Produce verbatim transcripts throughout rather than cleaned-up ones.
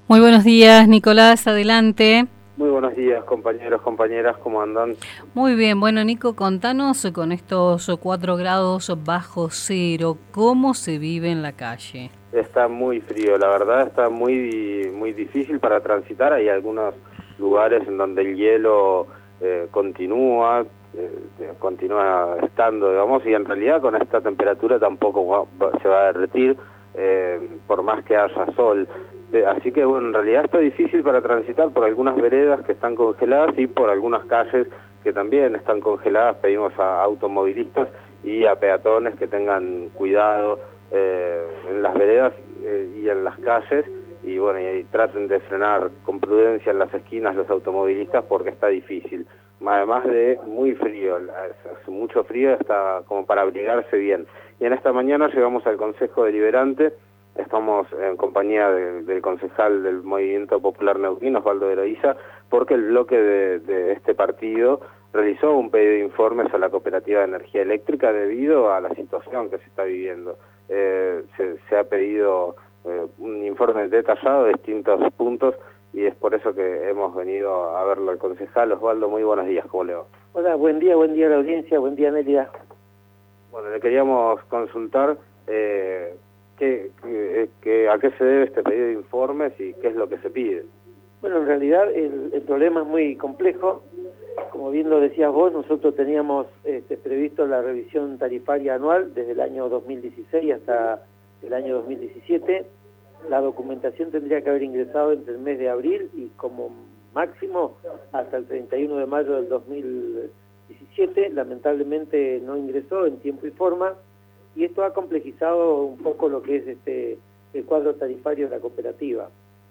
Muy buenos días, Nicolás, adelante. Muy buenos días, compañeros, compañeras, ¿cómo andan? Muy bien, bueno, Nico, contanos con estos cuatro grados bajo cero, ¿cómo se vive en la calle? Está muy frío, la verdad está muy, muy difícil para transitar. Hay algunos lugares en donde el hielo eh, continúa, eh, continúa estando, digamos, y en realidad con esta temperatura tampoco va, va, se va a derretir, eh, por más que haya sol. Eh, así que, bueno, en realidad está difícil para transitar por algunas veredas que están congeladas y por algunas calles que también están congeladas. Pedimos a automovilistas y a peatones que tengan cuidado eh, en las veredas eh, y en las calles, y bueno, y, y traten de frenar con prudencia en las esquinas los automovilistas porque está difícil, además de muy frío, hace mucho frío, está como para abrigarse bien. Y en esta mañana llegamos al Consejo Deliberante, estamos en compañía de, del concejal del Movimiento Popular Neuquén, Osvaldo Eloísa, porque el bloque de, de este partido realizó un pedido de informes a la Cooperativa de Energía Eléctrica debido a la situación que se está viviendo. Eh, se, se ha pedido eh, un informe detallado de distintos puntos y es por eso que hemos venido a verlo al concejal. Osvaldo, muy buenos días, ¿cómo le va? Hola, buen día, buen día a la audiencia, buen día Nélida. Bueno, le queríamos consultar eh, qué, qué, qué, a qué se debe este pedido de informes y qué es lo que se pide. Bueno, en realidad el, el problema es muy complejo. Como bien lo decías vos, nosotros teníamos este, previsto la revisión tarifaria anual desde el año dos mil dieciséis hasta el año dos mil diecisiete. La documentación tendría que haber ingresado entre el mes de abril y como máximo hasta el treinta y uno de mayo del dos mil diecisiete. Lamentablemente no ingresó en tiempo y forma, y esto ha complejizado un poco lo que es este el cuadro tarifario de la cooperativa.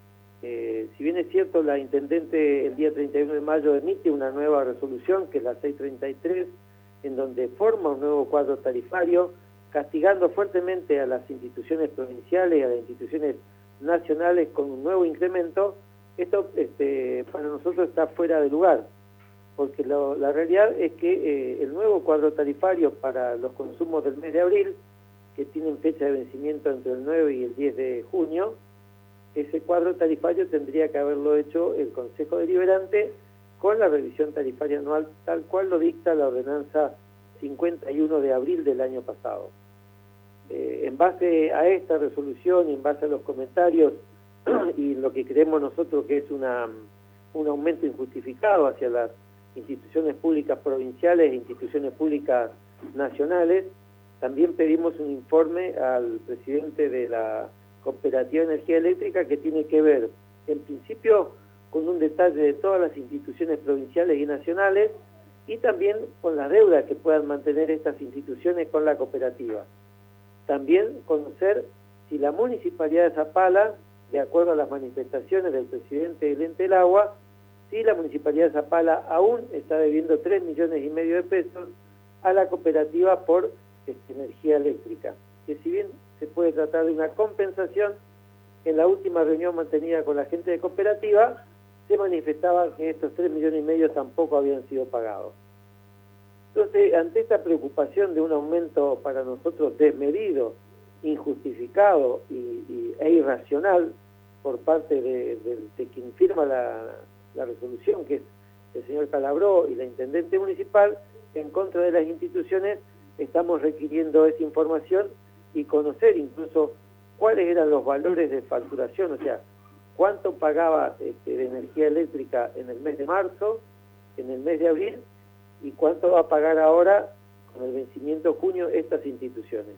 Eh, si bien es cierto, la intendente el día treinta y uno de mayo emite una nueva resolución, que es la seiscientos treinta y tres, en donde forma un nuevo cuadro tarifario, castigando fuertemente a las instituciones provinciales y a las instituciones nacionales con un nuevo incremento. Esto este, para nosotros está fuera de lugar, porque lo, la realidad es que eh, el nuevo cuadro tarifario para los consumos del mes de abril, que tienen fecha de vencimiento entre el nueve y el diez de junio, ese cuadro tarifario tendría que haberlo hecho el Consejo Deliberante con la revisión tarifaria anual, tal cual lo dicta la ordenanza cincuenta y uno de abril del año pasado. Eh, en base a esta resolución y en base a los comentarios y lo que creemos nosotros que es una, un aumento injustificado hacia las instituciones públicas provinciales e instituciones públicas nacionales, también pedimos un informe al presidente de la Cooperativa de Energía Eléctrica que tiene que ver, en principio, con un detalle de todas las instituciones provinciales y nacionales y también con la deuda que puedan mantener estas instituciones con la cooperativa. También conocer si la Municipalidad de Zapala, de acuerdo a las manifestaciones del presidente del Ente del Agua, si la Municipalidad de Zapala aún está debiendo tres millones y medio de pesos a la cooperativa por este, energía eléctrica, que si bien se puede tratar de una compensación, en la última reunión mantenida con la gente de cooperativa se manifestaba que estos tres millones y medio tampoco habían sido pagados. Entonces, ante esta preocupación de un aumento para nosotros desmedido, injustificado y, y, e irracional por parte de, de, de quien firma la, la resolución, que es el señor Calabró y la intendente municipal, en contra de las instituciones, estamos requiriendo esa información y conocer incluso cuáles eran los valores de facturación, o sea, cuánto pagaba este, de energía eléctrica en el mes de marzo, en el mes de abril, y cuánto va a pagar ahora con el vencimiento de junio estas instituciones.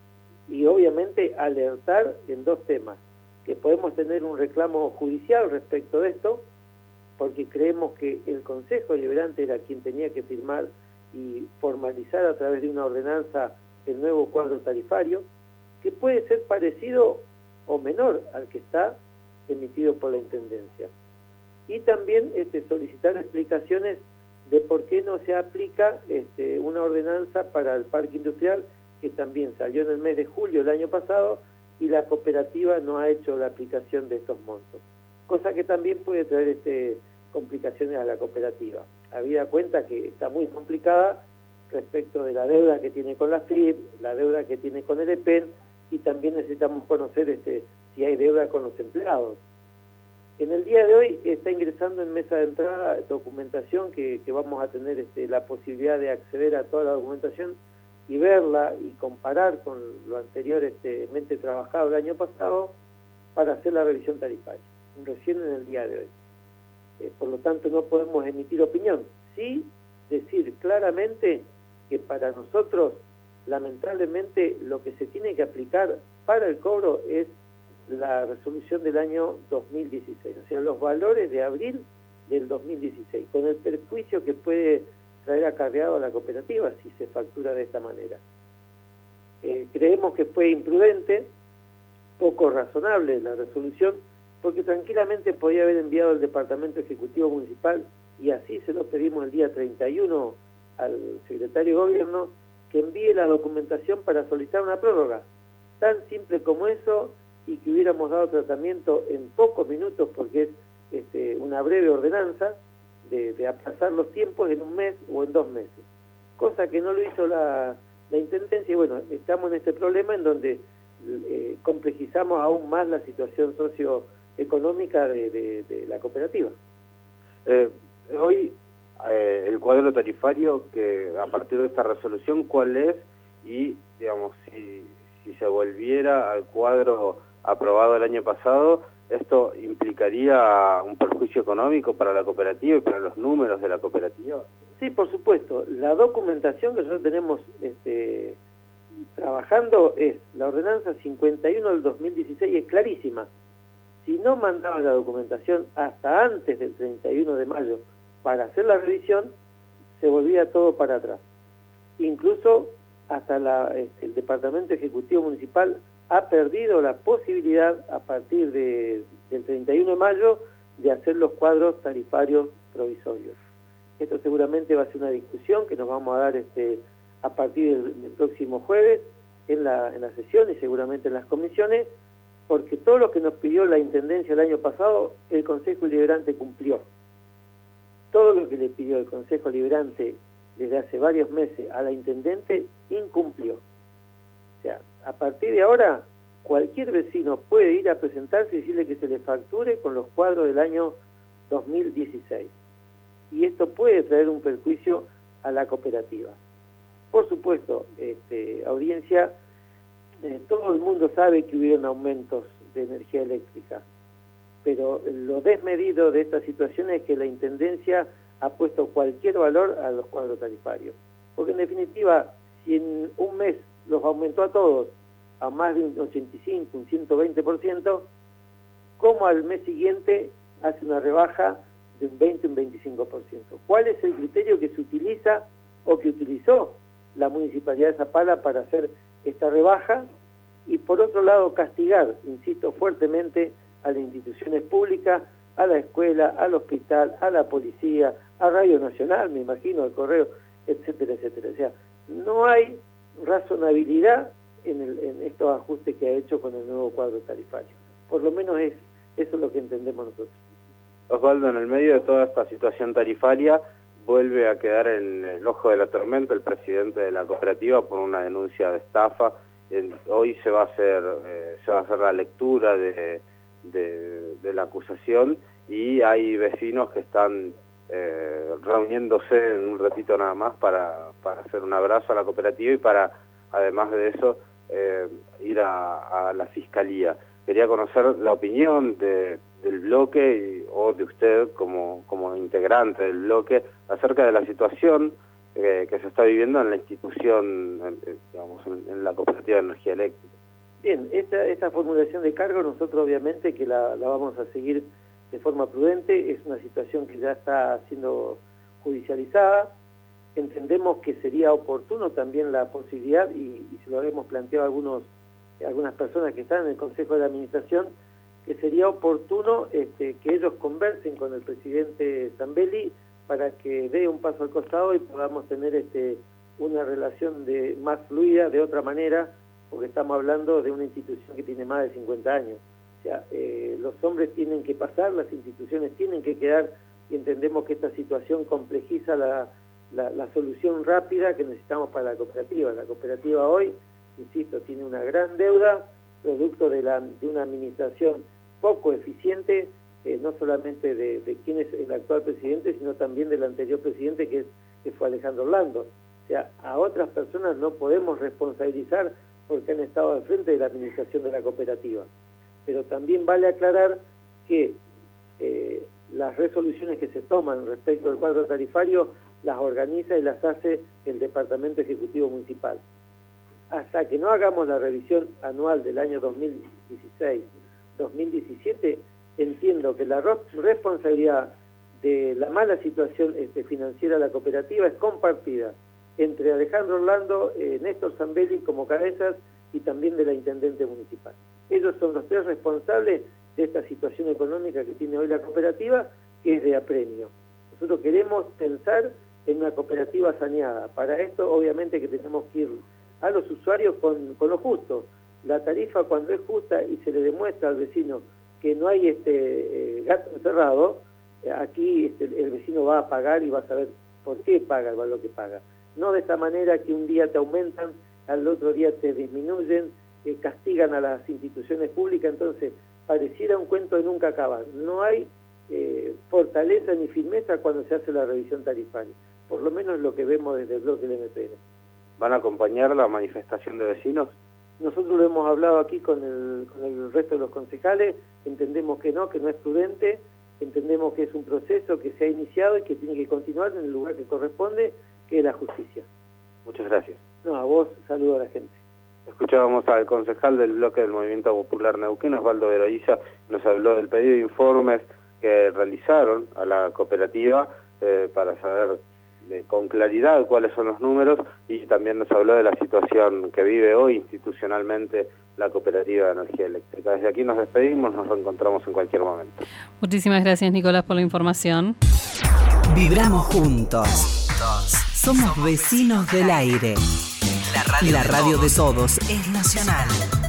Y obviamente alertar en dos temas, que podemos tener un reclamo judicial respecto de esto, porque creemos que el Consejo Deliberante era quien tenía que firmar y formalizar a través de una ordenanza el nuevo cuadro tarifario, que puede ser parecido o menor al que está emitido por la Intendencia. Y también este, solicitar explicaciones de por qué no se aplica este, una ordenanza para el parque industrial, que también salió en el mes de julio del año pasado, y la cooperativa no ha hecho la aplicación de estos montos. Cosa que también puede traer este, complicaciones a la cooperativa. Habida cuenta que está muy complicada respecto de la deuda que tiene con la F I P, la deuda que tiene con el E P E N, y también necesitamos conocer este, si hay deuda con los empleados. En el día de hoy está ingresando en mesa de entrada documentación que, que vamos a tener este, la posibilidad de acceder a toda la documentación y verla y comparar con lo anteriormente trabajado el año pasado para hacer la revisión tarifaria, recién en el día de hoy. Eh, por lo tanto, no podemos emitir opinión. Sí decir claramente que para nosotros, lamentablemente, lo que se tiene que aplicar para el cobro es la resolución del año dos mil dieciséis, o sea, los valores de abril del dos mil dieciséis, con el perjuicio que puede traer acarreado a la cooperativa si se factura de esta manera. Eh, creemos que fue imprudente, poco razonable la resolución, porque tranquilamente podía haber enviado al Departamento Ejecutivo Municipal, y así se lo pedimos el día treinta y uno al Secretario de Gobierno, que envíe la documentación para solicitar una prórroga. Tan simple como eso, y que hubiéramos dado tratamiento en pocos minutos, porque es este, una breve ordenanza de, de aplazar los tiempos en un mes o en dos meses. Cosa que no lo hizo la, la Intendencia, y bueno, estamos en este problema en donde eh, complejizamos aún más la situación socioeconómica de, de, de la cooperativa. Eh, hoy, eh, el cuadro tarifario, que a partir de esta resolución, ¿cuál es? Y, digamos, si, si se volviera al cuadro aprobado el año pasado, ¿esto implicaría un perjuicio económico para la cooperativa y para los números de la cooperativa? Sí, por supuesto. La documentación que nosotros tenemos este, trabajando es la ordenanza cincuenta y uno del dos mil dieciséis, es clarísima. Si no mandaban la documentación hasta antes del treinta y uno de mayo para hacer la revisión, se volvía todo para atrás. Incluso hasta la, este, el Departamento Ejecutivo Municipal ha perdido la posibilidad a partir de, del treinta y uno de mayo de hacer los cuadros tarifarios provisorios. Esto seguramente va a ser una discusión que nos vamos a dar este, a partir del, del próximo jueves en la, en la sesión y seguramente en las comisiones, porque todo lo que nos pidió la Intendencia el año pasado, el Consejo Liberante cumplió. Todo lo que le pidió el Consejo Liberante desde hace varios meses a la Intendente, incumplió. O sea, a partir de ahora, cualquier vecino puede ir a presentarse y decirle que se le facture con los cuadros del año dos mil dieciséis. Y esto puede traer un perjuicio a la cooperativa. Por supuesto, este, audiencia, eh, todo el mundo sabe que hubieron aumentos de energía eléctrica, pero lo desmedido de esta situación es que la Intendencia ha puesto cualquier valor a los cuadros tarifarios. Porque en definitiva, si en un mes los aumentó a todos a más de un ochenta y cinco, un ciento veinte por ciento, ¿cómo al mes siguiente hace una rebaja de un veinte, un veinticinco por ciento? ¿Cuál es el criterio que se utiliza o que utilizó la Municipalidad de Zapala para hacer esta rebaja? Y por otro lado, castigar, insisto, fuertemente a las instituciones públicas, a la escuela, al hospital, a la policía, a Radio Nacional, me imagino, al correo, etcétera, etcétera. O sea, no hay razonabilidad en, el, en estos ajustes que ha hecho con el nuevo cuadro tarifario. Por lo menos es eso es lo que entendemos nosotros. Osvaldo, en el medio de toda esta situación tarifaria, vuelve a quedar en el ojo de la tormenta el presidente de la cooperativa por una denuncia de estafa. En, hoy se va a hacer eh, se va a hacer la lectura de, de, de la acusación y hay vecinos que están eh, reuniéndose en un ratito nada más para, para hacer un abrazo a la cooperativa y para, además de eso, eh, ir a, a la fiscalía. Quería conocer la opinión de, del bloque y, o de usted como, como integrante del bloque acerca de la situación eh, que se está viviendo en la institución, en, digamos, en, en la cooperativa de energía eléctrica. Bien, esta, esta formulación de cargo nosotros obviamente que la, la vamos a seguir de forma prudente, es una situación que ya está siendo judicializada. Entendemos que sería oportuno también la posibilidad, y, y se lo hemos planteado a algunos, a algunas personas que están en el Consejo de la Administración, que sería oportuno este, que ellos conversen con el presidente Zambelli para que dé un paso al costado y podamos tener este, una relación de más fluida de otra manera, porque estamos hablando de una institución que tiene más de cincuenta años. O sea, eh, los hombres tienen que pasar, las instituciones tienen que quedar, y entendemos que esta situación complejiza la, la, la solución rápida que necesitamos para la cooperativa. La cooperativa hoy, insisto, tiene una gran deuda, producto de, la, de una administración poco eficiente, eh, no solamente de, de quién es el actual presidente, sino también del anterior presidente, que, es, que fue Alejandro Orlando. O sea, a otras personas no podemos responsabilizar porque han estado al frente de la administración de la cooperativa. Pero también vale aclarar que eh, las resoluciones que se toman respecto al cuadro tarifario las organiza y las hace el Departamento Ejecutivo Municipal. Hasta que no hagamos la revisión anual del año dos mil dieciséis dos mil diecisiete, entiendo que la responsabilidad de la mala situación este, financiera de la cooperativa es compartida entre Alejandro Orlando, eh, Néstor Zambelli como cabezas y también de la Intendente Municipal. Ellos son los tres responsables de esta situación económica que tiene hoy la cooperativa, que es de apremio. Nosotros queremos pensar en una cooperativa saneada. Para esto, obviamente, que tenemos que ir a los usuarios con, con lo justo. La tarifa, cuando es justa y se le demuestra al vecino que no hay este eh, gato encerrado, eh, aquí este, el vecino va a pagar y va a saber por qué paga el valor que paga. No de esta manera que un día te aumentan, al otro día te disminuyen, eh, castigan a las instituciones públicas, entonces pareciera un cuento de nunca acabar. No hay eh, fortaleza ni firmeza cuando se hace la revisión tarifaria, por lo menos lo que vemos desde el bloque del M P N. ¿Van a acompañar la manifestación de vecinos? Nosotros lo hemos hablado aquí con el, con el resto de los concejales, entendemos que no, que no es prudente, entendemos que es un proceso que se ha iniciado y que tiene que continuar en el lugar que corresponde, que es la justicia. Muchas gracias. No, a vos, saludo a la gente. Escuchábamos al concejal del bloque del Movimiento Popular Neuquén, Osvaldo Veroiza, nos habló del pedido de informes que realizaron a la cooperativa eh, para saber de, con claridad cuáles son los números, y también nos habló de la situación que vive hoy institucionalmente la cooperativa de energía eléctrica. Desde aquí nos despedimos, nos reencontramos en cualquier momento. Muchísimas gracias, Nicolás, por la información. Vibramos juntos. Somos vecinos del aire. La radio, la radio de todos es nacional.